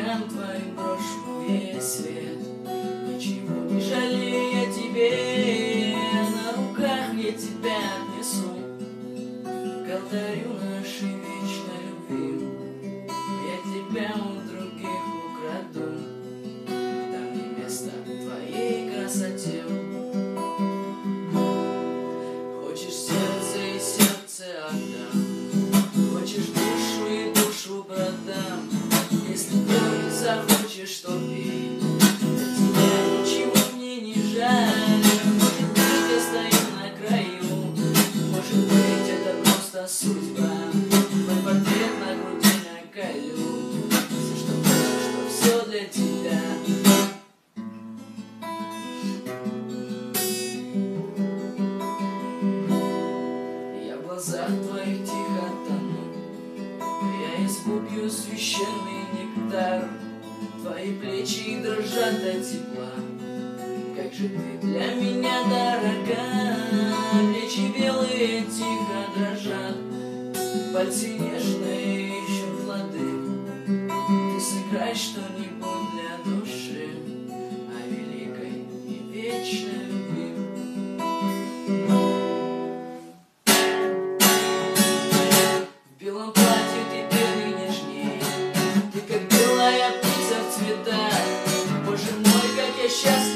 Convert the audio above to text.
ногам твоим брошу весь свет. Ничего не жалея тебе, на руках я тебя отнесу к алтарю нашей вечной любви. Я тебя у других украду, там не место твоей красоте. Хочешь сердце и сердце отдам, хочешь душу и душу продам. Если ты захочешь, то пей, для тебя ничего мне не жаль. Может быть, я стою на краю, может быть, это просто судьба. Мой портрет на груди наколю, все, что хочешь, что все для тебя. Я в глазах твоих тихо тону, я испупью священный нектар. Твои плечи дрожат от тепла, как же ты для меня дорога. Плечи белые тихо дрожат, пальцы нежные ищут плоды. Ты сыграй что-нибудь для души о великой и вечной любви. В белом платье ты белый нежней, ты как белая птица в цветах. Боже мой, как я счастлив.